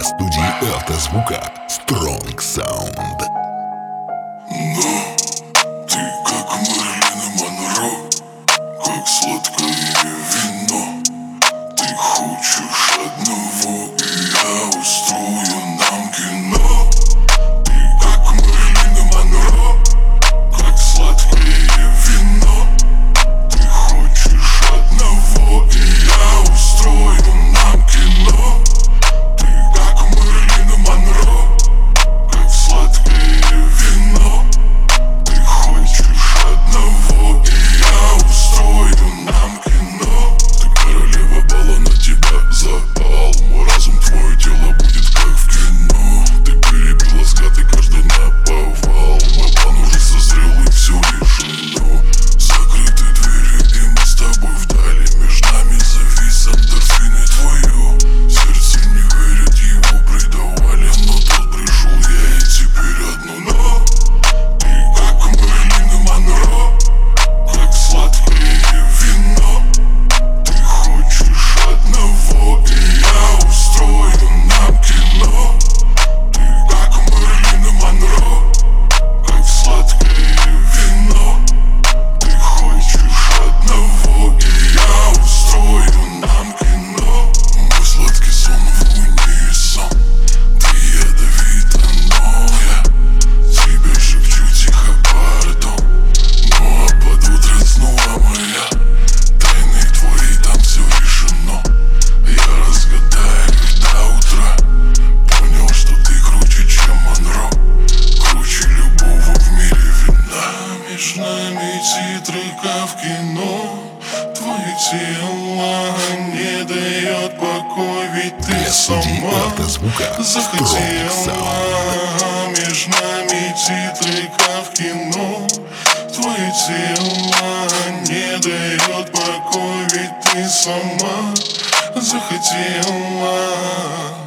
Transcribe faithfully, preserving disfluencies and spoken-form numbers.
студии автозвука Strong Sound. Но ты как Мэрилин Монро, как сладкое вино. Ты хочешь одного, и я устрою нам кино. Ты как Мэрилин Монро, как сладкое вино. Ты хочешь одного, и я устрою нам кино. Ты как Мэрилин Монро, как сладкое вино. Ты хочешь одного, и я устрою нам кино. Ты королева бала, на тебя запал. Мой разум, твое тело будет как в кино. Ты перебила скаты, каждый наповал. Мой план уже созрел, и все решено. Закрыты двери, и мы с тобой вдали. Между нами завис эндорфин, и твое сердце не верит, его предавали. Но тот пришел, я и теперь одно. Но ты как Мэрилин Монро, как сладкое вино. Ты хочешь одного, и я устрою нам кино. Ты как Мэрилин Монро, как сладкое вино. Ты хочешь одного, и я устрою нам кино. Мой сладкий сон в унисон. Ты ядовита, но я тебе шепчу тихо пардон. Ну а под утро снова моя тайны твои, там все решено. Я разгадаю их до утра. Понял, что ты круче, чем Монро, круче любого в мире вина. Между нами титры, как в кино. Твое тело не дает покой, ведь ты Для студии сама автозвука Strong захотела. Sound. Между нами титры, как в кино. Твое тело не дает покой, ведь ты сама захотела.